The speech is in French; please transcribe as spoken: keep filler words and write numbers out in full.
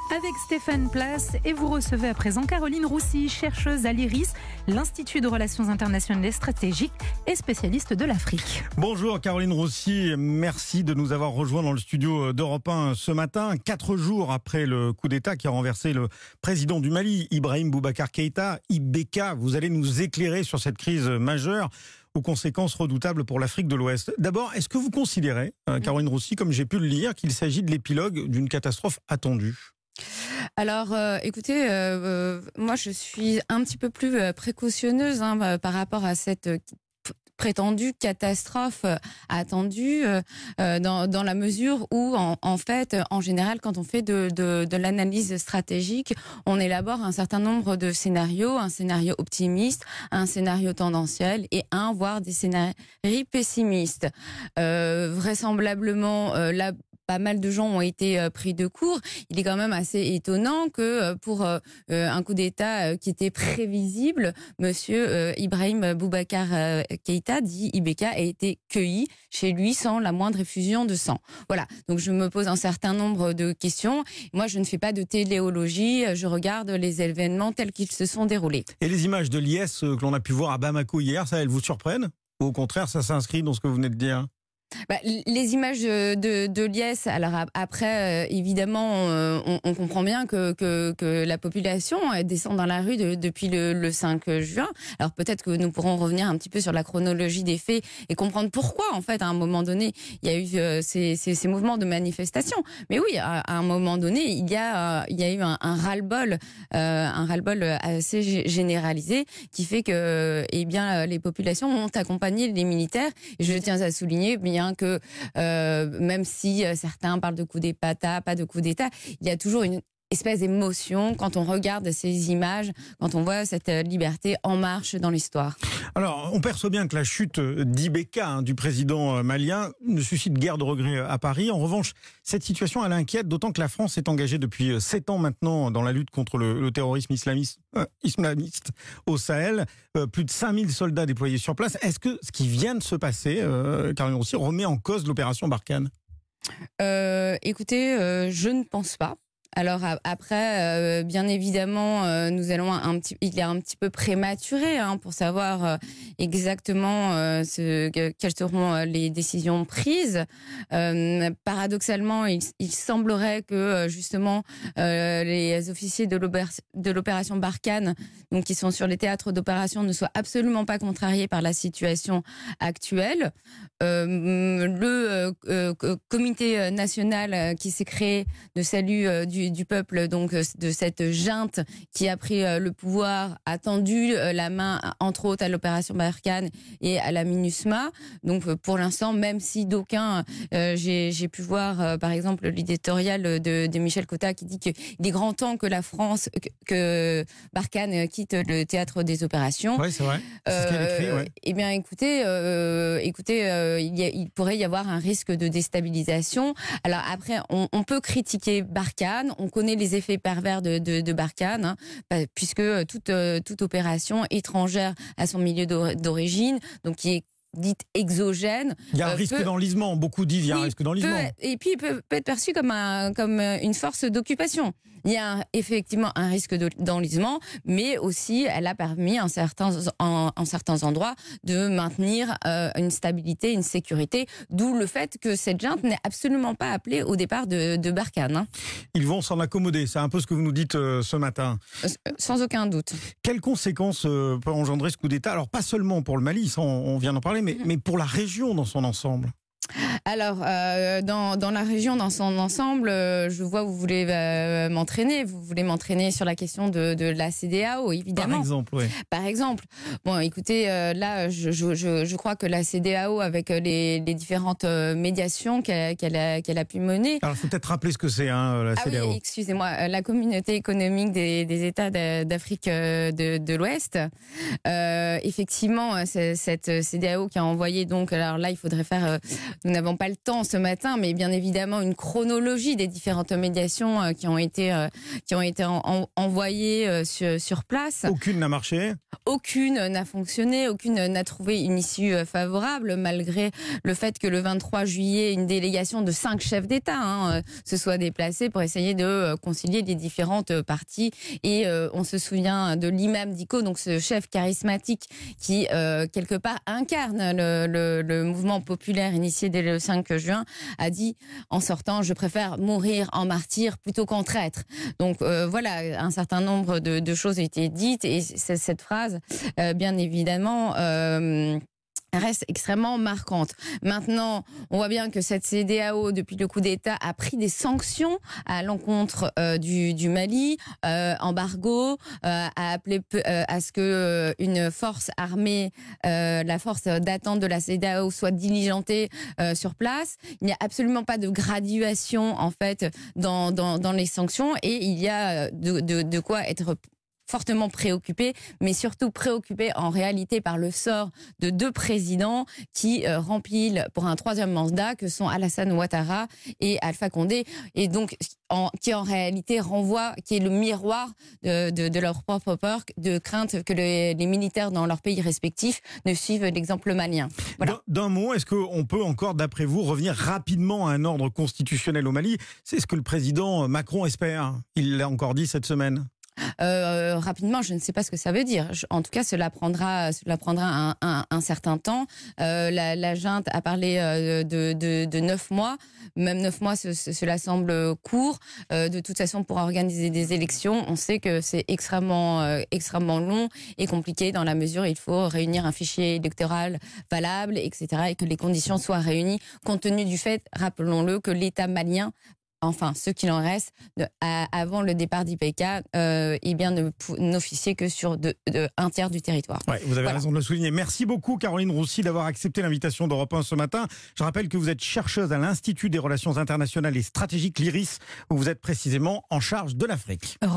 avec Stéphane Place et vous recevez à présent Caroline Roussy, chercheuse à l'I R I S, l'Institut de Relations Internationales et Stratégiques et spécialiste de l'Afrique. Bonjour Caroline Roussy, merci de nous avoir rejoints dans le studio d'Europe un ce matin, quatre jours après le coup d'État qui a renversé le président du Mali, Ibrahim Boubacar Keïta, I B K. Vous allez nous éclairer sur cette crise majeure aux conséquences redoutables pour l'Afrique de l'Ouest. D'abord, est-ce que vous considérez, euh, Caroline Roussy, comme j'ai pu le lire, qu'il s'agit de l'épilogue d'une catastrophe attendue ? Alors, euh, écoutez, euh, euh, moi je suis un petit peu plus euh, précautionneuse hein, par rapport à cette euh, prétendue catastrophe euh, attendue euh, dans, dans la mesure où, en, en fait, en général, quand on fait de, de, de l'analyse stratégique, on élabore un certain nombre de scénarios, un scénario optimiste, un scénario tendanciel et un, voire des scénarios pessimistes. Euh, vraisemblablement, euh, là, pas mal de gens ont été euh, pris de court. Il est quand même assez étonnant que euh, pour euh, un coup d'État euh, qui était prévisible, Monsieur euh, Ibrahim Boubacar euh, Keïta, dit I B K, a été cueilli chez lui sans la moindre effusion de sang. Voilà, donc je me pose un certain nombre de questions. Moi, je ne fais pas de téléologie, je regarde les événements tels qu'ils se sont déroulés. Et les images de l'I S que l'on a pu voir à Bamako hier, ça, elles vous surprennent ? Ou au contraire, ça s'inscrit dans ce que vous venez de dire ? Bah, les images de, de l'I S, alors après, euh, évidemment, euh, on, on comprend bien que, que, que la population descend dans la rue de, depuis le, le cinq juin. Alors peut-être que nous pourrons revenir un petit peu sur la chronologie des faits et comprendre pourquoi, en fait, à un moment donné, il y a eu euh, ces, ces, ces mouvements de manifestation. Mais oui, à, à un moment donné, il y a, euh, il y a eu un, un ras-le-bol, euh, un ras-le-bol assez généralisé qui fait que, eh bien, les populations ont accompagné les militaires. Et je tiens à souligner, bien que euh, même si euh, certains parlent de coup d'État, pas de coup d'État, il y a toujours une espèce d'émotion quand on regarde ces images, quand on voit cette liberté en marche dans l'histoire. Alors, on perçoit bien que la chute d'I B K, hein, du président malien, ne suscite guère de regrets à Paris. En revanche, cette situation, elle inquiète, d'autant que la France est engagée depuis sept ans maintenant dans la lutte contre le, le terrorisme islamiste, euh, islamiste au Sahel. Euh, plus de cinq mille soldats déployés sur place. Est-ce que ce qui vient de se passer, euh, Caroline Roussy, remet en cause l'opération Barkhane ? euh, Écoutez, euh, je ne pense pas. Alors après, euh, bien évidemment, euh, nous allons un, un petit, il est un petit peu prématuré hein, pour savoir euh, exactement euh, ce, que, quelles seront euh, les décisions prises. Euh, paradoxalement, il, il semblerait que euh, justement euh, les officiers de l'opération Barkhane, donc qui sont sur les théâtres d'opération, ne soient absolument pas contrariés par la situation actuelle. Euh, le euh, comité national qui s'est créé de salut euh, du Du, du peuple, donc de cette junte qui a pris le pouvoir, a tendu la main, entre autres, à l'opération Barkhane et à la MINUSMA. Donc pour l'instant, même si d'aucuns, euh, j'ai, j'ai pu voir, euh, par exemple, l'éditorial de, de Michel Cotta qui dit qu'il est grand temps que la France, que, que Barkhane quitte le théâtre des opérations. Oui, c'est vrai. C'est euh, ce qu'elle écrit, ouais. Eh bien, écoutez, euh, écoutez, euh, il, y a, il pourrait y avoir un risque de déstabilisation. Alors après, on, on peut critiquer Barkhane. On connaît les effets pervers de, de, de Barkhane, hein, puisque toute, toute opération étrangère à son milieu d'origine, donc qui est dite exogène. Il y a un euh, risque peut, d'enlisement. Beaucoup disent qu'il y a un risque d'enlisement. Peut, et puis, il peut, peut être perçu comme, un, comme une force d'occupation. Il y a un, effectivement un risque d'enlisement, mais aussi elle a permis en certains, en, en certains endroits de maintenir euh, une stabilité, une sécurité, d'où le fait que cette junte n'est absolument pas appelée au départ de, de Barkhane. Hein. Ils vont s'en accommoder, c'est un peu ce que vous nous dites euh, ce matin. Euh, sans aucun doute. Quelles conséquences euh, peut engendrer ce coup d'État ? Alors pas seulement pour le Mali, ça on, on vient d'en parler, mais, mmh. mais pour la région dans son ensemble. Alors, euh, dans, dans la région, dans son ensemble, euh, je vois que vous voulez euh, m'entraîner. Vous voulez m'entraîner sur la question de, de la C D A O, évidemment. Par exemple, oui. Par exemple. Bon, écoutez, euh, là, je, je, je crois que la C D A O, avec les, les différentes euh, médiations qu'elle, qu'elle, a, qu'elle a pu mener... Alors, il faut peut-être rappeler ce que c'est, hein, la C D A O. Ah oui, excusez-moi. La communauté économique des, des États d'Afrique de, de l'Ouest. Euh, effectivement, c'est, cette C D A O qui a envoyé, donc, alors là, il faudrait faire nous n'avons pas le temps ce matin, mais bien évidemment une chronologie des différentes médiations euh, qui ont été, euh, qui ont été en, en, envoyées euh, sur, sur place. Aucune n'a marché. Aucune n'a fonctionné, aucune n'a trouvé une issue euh, favorable, malgré le fait que le vingt-trois juillet, une délégation de cinq chefs d'État hein, euh, se soit déplacée pour essayer de euh, concilier les différentes euh, parties. Et euh, on se souvient de l'imam Dicko, donc ce chef charismatique qui, euh, quelque part, incarne le, le, le mouvement populaire initié dès le cinq juin, a dit en sortant « Je préfère mourir en martyr plutôt qu'en traître ». Donc euh, voilà, un certain nombre de, de choses ont été dites et cette phrase, euh, bien évidemment... Euh, reste extrêmement marquante. Maintenant, on voit bien que cette C E D E A O, depuis le coup d'État, a pris des sanctions à l'encontre euh, du, du Mali, euh, embargo, euh, a appelé euh, à ce que euh, une force armée, euh, la force d'attente de la C E D E A O soit diligentée euh, sur place. Il n'y a absolument pas de graduation en fait dans, dans, dans les sanctions et il y a de, de, de quoi être fortement préoccupé, mais surtout préoccupé en réalité par le sort de deux présidents qui euh, remplissent pour un troisième mandat, que sont Alassane Ouattara et Alpha Condé, et donc en, qui en réalité renvoie, qui est le miroir de, de, de leur propre peur, de crainte que les, les militaires dans leurs pays respectifs ne suivent l'exemple malien. Voilà. D'un mot, est-ce qu'on peut encore, d'après vous, revenir rapidement à un ordre constitutionnel au Mali? C'est ce que le président Macron espère. Il l'a encore dit cette semaine. Euh, rapidement, je ne sais pas ce que ça veut dire. Je, en tout cas, cela prendra, cela prendra un, un, un certain temps. Euh, la, la junte a parlé euh, de, de, de neuf mois. Même neuf mois, ce, ce, cela semble court. Euh, de toute façon, pour organiser des élections, on sait que c'est extrêmement, euh, extrêmement long et compliqué dans la mesure où il faut réunir un fichier électoral valable, et cetera, et que les conditions soient réunies, compte tenu du fait, rappelons-le, que l'État malien, enfin, ce qu'il en reste, de, à, avant le départ d'I P K, euh, eh bien, ne, n'officier que sur de, de, un tiers du territoire. Ouais, vous avez voilà. raison de le souligner. Merci beaucoup, Caroline Roussy, d'avoir accepté l'invitation d'Europe un ce matin. Je rappelle que vous êtes chercheuse à l'Institut des Relations Internationales et Stratégiques, l'I R I S, où vous êtes précisément en charge de l'Afrique.